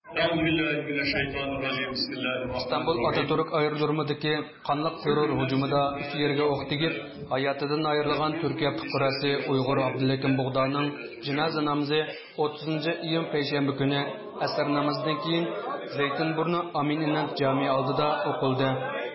İstanbul Atatürk aerodromidagi qanlıq terror hujumida 3 yerga o'q tegib, hayotidan ayrilgan Turkiya fuqarosi Uyg'ur Abdullakim Bug'doning janoza namozi 30-iyun payshanba kuni asr namozidan keyin Zaytunburni Amin Inat jami oldida o'qildi.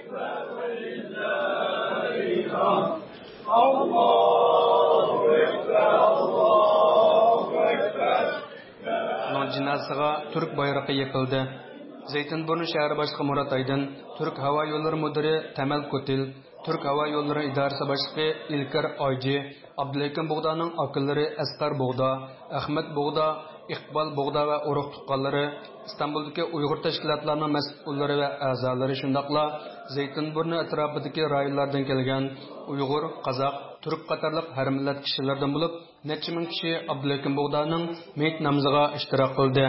Onun jinazasiga Türk bayrog'i yepildi. Zeytinburnu shahri boshlig'i Murat Aydin, Türk havo yo'llari mudiri Tamal Kotil, Türk havo yo'llari idorasi boshlig'i Ilkar Oyji, Abdullakim Bug'doning akillari Asqar Bug'do, Ahmad Bug'do, Iqbal Bug'do va urug' tuqqanlari, Istanbuldagi Uyg'ur tashkilotlarining mas'ullari va a'zolari shundaqla Zeytinburnu atrofidagi rayonlardan kelgan Uyg'ur, Qozoq, Türk qatorliq har millat kishilardan bo'lib, necha ming kishi Abdullakim Bug'doning meyit namoziga ishtirok qildi.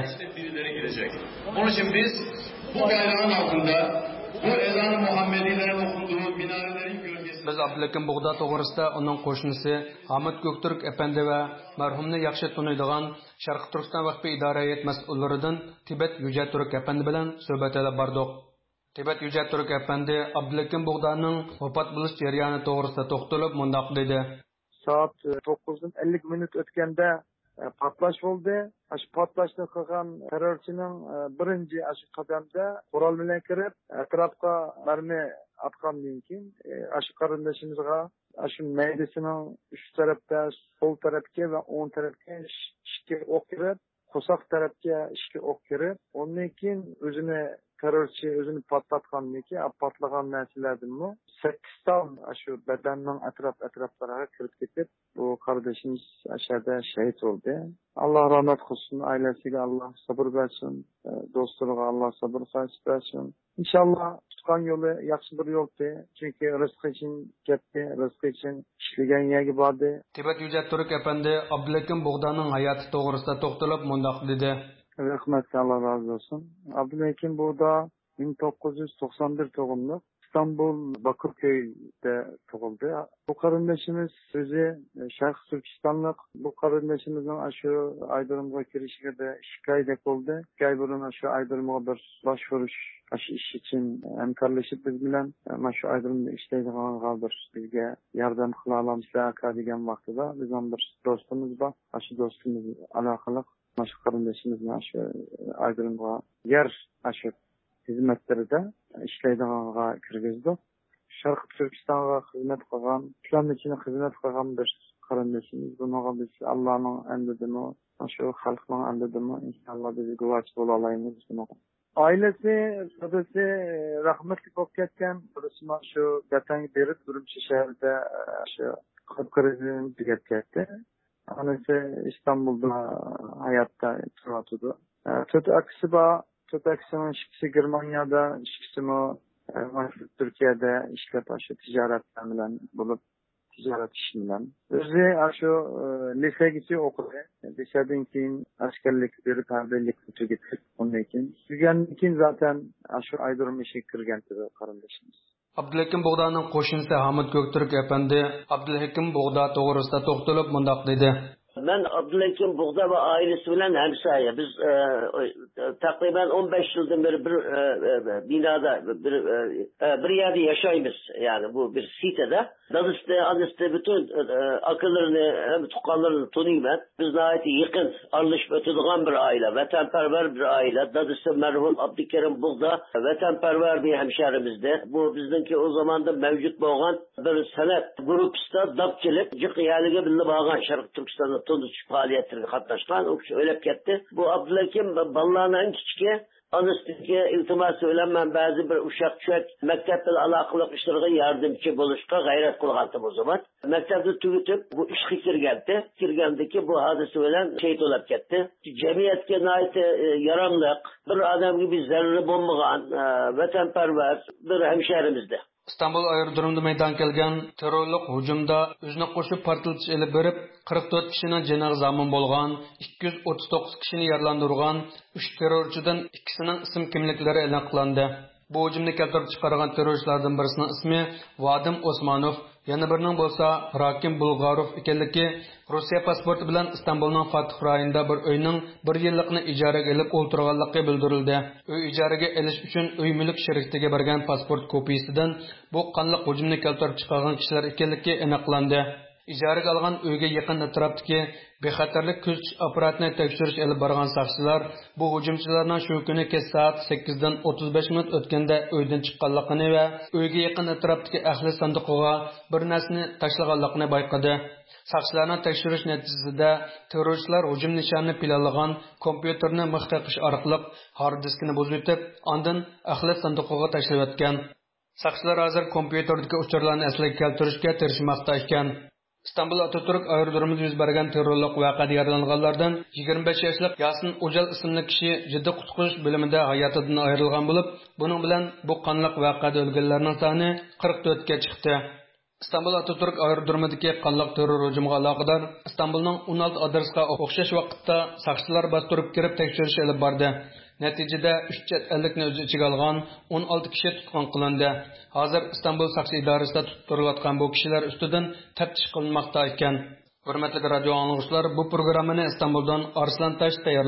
Onun için biz bu bayrağın altında bu ezan-ı Muhammedilerin okunduğu minarelerin gölgesinde biz Abdullakim Bug'do to'g'risida uning qo'shnisi Hamid Göktürk efendi va marhumni yaxshi taniydigan Sharq Turkiston vaqfi idora hay'at mas'ullaridan Tibet Yuja Turk efendi bilan suhbat olib bordik. Tibet Yuja Turk efendi Abdullakim Bug'doning vafot bo'lish jarayoni to'g'risida to'xtalib mundoq dedi. Saat 9:50 o'tganda patlash bo'ldi. Ash patlashni qilgan terrorchining birinchi ash qadamda qurol bilan kirib, atrofga marmi atgandan keyin ash qarindashimizga ash maydasining uch tarafda sol tarafga va o'ng tarafga ikki o'q kirib, qo'soq tarafga ikki o'q kirib, undan keyin o'zini terrorchi o'zini patlatgandan keyin patlagan narsalardanmi 8 ton shu badanning atroflariga kirib ketib, bu qardoshimiz aşağıda şehit oldu. Allah rahmet kılsın, ailesiyle Allah sabır versin, dostlarına Allah sabır versin. İnşallah tutkan yolu yaxşı bir yoldu. Çünkü rızkı için gitti, rızkı için işleyen yeri vardı. Tibet Yüce Türk Efendi Abdullakim Bug'doning hayoti to'g'risida to'xtalib mundoq dedi. Rahmet Allah razı olsun. Abdullakim Bug'do 1991 doğumlu. İstanbul Bakırköy'de doğuldu. Bu kardeşimiz özü Şarkı Türkistanlık. Bu kardeşimizin aşağı aydırımga girişine de şikayet oldu. Gayburun aşağı aydırımga bir başvuruş iş için hemkarlaşıp biz bilen aşağı aydırımda işleydiğine kaldır. Bizge yardım kılalamızlar degen vaxtıda bizim bir dostumuz var. Aşağı dostumuz alakalı aşağı kardeşimizin aşağı aydırımga yer aşağı hizmetleri de işleydiğine kirgizdi. Şarkı Türkistan'a hizmet kılgan, İslam için hizmet kılgan bir kardeşimiz. Buna biz Allah'ın emrediğini, şu halkın emrediğini inşallah bizi güvaç olalayımız. Ailesi, dedesi rahmetli koketken, burasına şu geçen beri Durumçi şehirde şu kalp krizini tüketti. Annesi İstanbul'da hayatta turatıydı. Tüteksinin şikisi Germanya'da, şikisi Türkiye'de işlep aşı ticaretlerle bulup ticaret işinden. Özü aşı lise gitti okudu. Liseden keyin askerlik bir kardeşlik tüketti onun için. Tükendiğin zaten aşı aydırım işe kirgenti kardeşimiz. Abdullakim Bug'doning qo'shnisi Hamid Göktürk efendi Abdullakim Bug'do to'g'risida to'xtalib mundoq dedi. Ben Abdullakim Bug'do ve ailesi bilen hemşire. Biz takriben 15 yıldan beri bir binada bir yerde yaşayımız. Yani bu bir sitede. Dadiste, aniste bütün akıllarını hem tukanlarını tanıyım ben. Biz nahiyeti yakın, arılışıp ötüdüğün bir aile. Vatanperver bir aile. Dadiste merhum Abdülkerim Bug'do vatanperver bir hemşerimizdi. Bu bizimki o zamanda mevcut boğan bir sanat grupsta dapçılık cıkıyalıga bildi bağın Şarkı Türkistan'da Tunus faaliyetlerine katlaşkan. O kişi ölüp gitti. Bu Abdullakim ballarının en küçüğü anıstaki iltimas söylenmem bazı bir uşak çök mektepte alakalı işlerine yardımcı buluşka gayret kılgantım o zaman. Mektepte tüyütüp bu işe kirgendi. Kirgendeki bu hadise ölen şehit olup gitti. Cemiyetke ait yaramlık bir adam gibi zerre bulmayan vatanperver bir hemşehrimizdi. İstanbul aerodromida meydon kelgan terrorlik hujumda o'zini qo'shib portlatish elib berib 44 kishining joniga zomin bo'lgan, 239 kishini yaralantirgan 3 terrorchidan ikkisining ism kimliklari e'lon qilindi. Bu hujumni keltirib chiqargan terrorchilardan birisining ismi Vadim Osmanov, Yana birining bo'lsa Rakim Bulg'arov ekanligi Rossiya pasporti bilan Istanbulning Fatih rayonida bir uyning 1 yillikni ijaraga olib o'tirganligi bildirildi. Uy ijaraga olish uchun uy mulk shirkatiga bergan pasport kopiyasidan bu qanliq hujumni keltirib chiqargan kishilar ekanligi aniqlandi. İjaraga algan uyga yaqin atrofdagi bexatarlik kuzatish apparatini tekshirish olib borgan soqchilar bu hujumchilarning shu kuni kech soat 8 dan 35 minut o'tganda uydan chiqqanligini va uyga yaqin atrofdagi ahli sandiqiga bir narsani tashlaganligini bayqadi. Soqchilarning tekshirish natijasida terrorchilar hujum nishonini planlagan kompyuterni mix taqish orqali hard diskini buzib o'tib, ondan ahli sandiqiga tashlab o'tgan. Soqchilar hozir kompyuterdagi uchurlarni asliga keltirishga tirishmoqda ekan. İstanbul Atatürk aerodromida yuz bergan terrorlik voqeada yaralanganlardan 25 yoshli Yasin Ujal ismli kishi jiddiy qutqarish bo'limida hayotidan ayrilgan bo'lib, buning bilan bu qonliq voqeada o'lganlarning soni 44 ga chiqdi. İstanbul Atatürk aerodromidagi qonliq terror hujumiga aloqador Istanbulning 16 adresiga o'xshash vaqtda soqchilar bostirib kirib tekshirish olib bordi. Natijada 3 chet ellikni o'z ichiga olgan 16 kishi tutqun qilindi. Hozir Istanbul soqchi idorasida tutib turilayotgan bu kishilar ustidan taftish qilinmoqda ekan. Hurmatli radio anglovchilar, bu programmani Istanbuldan Arslan Tash